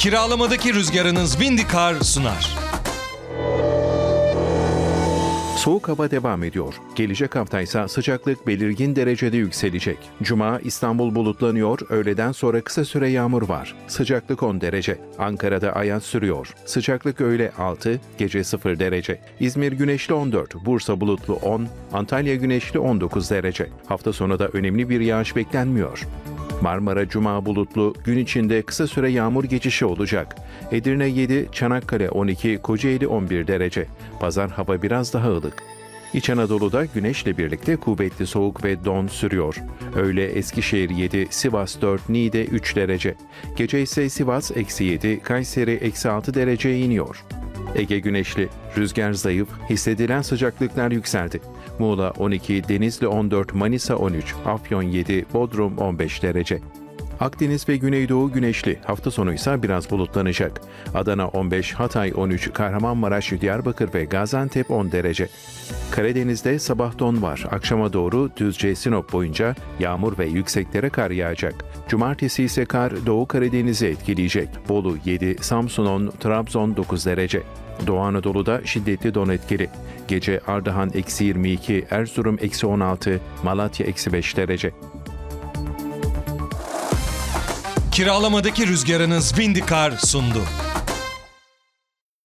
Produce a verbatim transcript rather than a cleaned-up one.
Kiralamadaki rüzgarınız Vindikar sunar. Soğuk hava devam ediyor. Gelecek hafta ise sıcaklık belirgin derecede yükselecek. Cuma İstanbul bulutlanıyor, öğleden sonra kısa süre yağmur var. Sıcaklık on derece. Ankara'da ayaz sürüyor. Sıcaklık öğle altı, gece sıfır derece. İzmir güneşli on dört, Bursa bulutlu on, Antalya güneşli on dokuz derece. Hafta sonu da önemli bir yağış beklenmiyor. Marmara Cuma bulutlu, gün içinde kısa süre yağmur geçişi olacak. Edirne yedi, Çanakkale on iki, Kocaeli on bir derece. Pazar hava biraz daha ılık. İç Anadolu'da güneşle birlikte kuvvetli soğuk ve don sürüyor. Öğle Eskişehir yedi, Sivas dört, Niğde üç derece. Gece ise Sivas eksi yedi, Kayseri eksi altı dereceye iniyor. Ege güneşli, rüzgar zayıf, hissedilen sıcaklıklar yükseldi. Muğla on iki, Denizli on dört, Manisa on üç, Afyon yedi, Bodrum on beş derece. Akdeniz ve Güneydoğu güneşli, hafta sonu ise biraz bulutlanacak. Adana on beş, Hatay on üç, Kahramanmaraş, Diyarbakır ve Gaziantep on derece. Karadeniz'de sabah don var, akşama doğru Düzce, Sinop boyunca yağmur ve yükseklere kar yağacak. Cumartesi ise kar Doğu Karadeniz'i etkileyecek. Bolu yedi, Samsun on, Trabzon dokuz derece. Doğu Anadolu'da şiddetli don etkili. Gece Ardahan eksi yirmi iki, Erzurum eksi on altı, Malatya eksi beş derece. Kiralamadaki rüzgarınız Vindikar sundu.